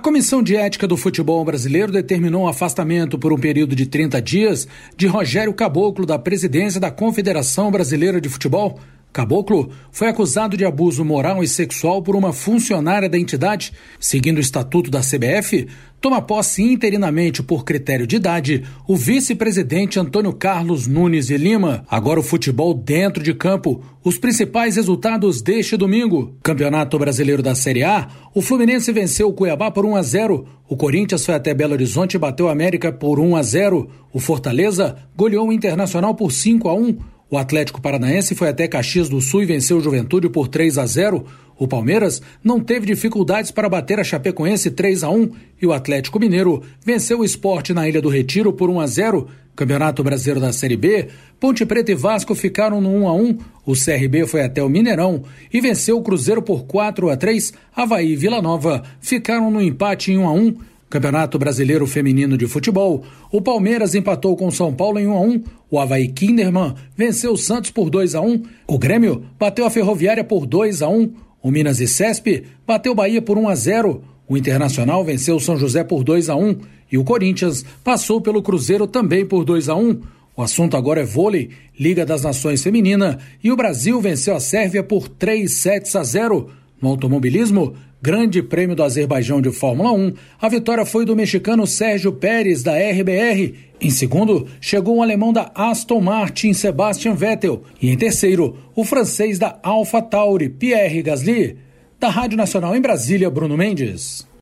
Comissão de Ética do Futebol Brasileiro determinou um afastamento por um período de 30 dias de Rogério Caboclo da presidência da Confederação Brasileira de Futebol. Caboclo foi acusado de abuso moral e sexual por uma funcionária da entidade. Seguindo o estatuto da CBF, toma posse interinamente por critério de idade o vice-presidente Antônio Carlos Nunes de Lima. Agora o futebol dentro de campo. Os principais resultados deste domingo. Campeonato Brasileiro da Série A, o Fluminense venceu o Cuiabá por 1-0. O Corinthians foi até Belo Horizonte e bateu o América por 1-0. O Fortaleza goleou o Internacional por 5-1. O Atlético Paranaense foi até Caxias do Sul e venceu o Juventude por 3-0. O Palmeiras não teve dificuldades para bater a Chapecoense 3-1 e o Atlético Mineiro venceu o Sport na Ilha do Retiro por 1-0. Campeonato Brasileiro da Série B, Ponte Preta e Vasco ficaram no 1-1. O CRB foi até o Mineirão e venceu o Cruzeiro por 4-3. Avaí e Vila Nova ficaram no empate em 1-1. Campeonato Brasileiro Feminino de Futebol, o Palmeiras empatou com o São Paulo em 1-1, o Avaí Kinderman venceu o Santos por 2-1, o Grêmio bateu a Ferroviária por 2-1, o Minas e Cesp bateu o Bahia por 1-0, o Internacional venceu o São José por 2-1 e o Corinthians passou pelo Cruzeiro também por 2-1. O assunto agora é vôlei, Liga das Nações Feminina, e o Brasil venceu a Sérvia por 3-0. No automobilismo, Grande Prêmio do Azerbaijão de Fórmula 1, a vitória foi do mexicano Sérgio Pérez, da RBR. Em segundo, chegou o alemão da Aston Martin, Sebastian Vettel. E em terceiro, o francês da AlphaTauri, Pierre Gasly. Da Rádio Nacional em Brasília, Bruno Mendes.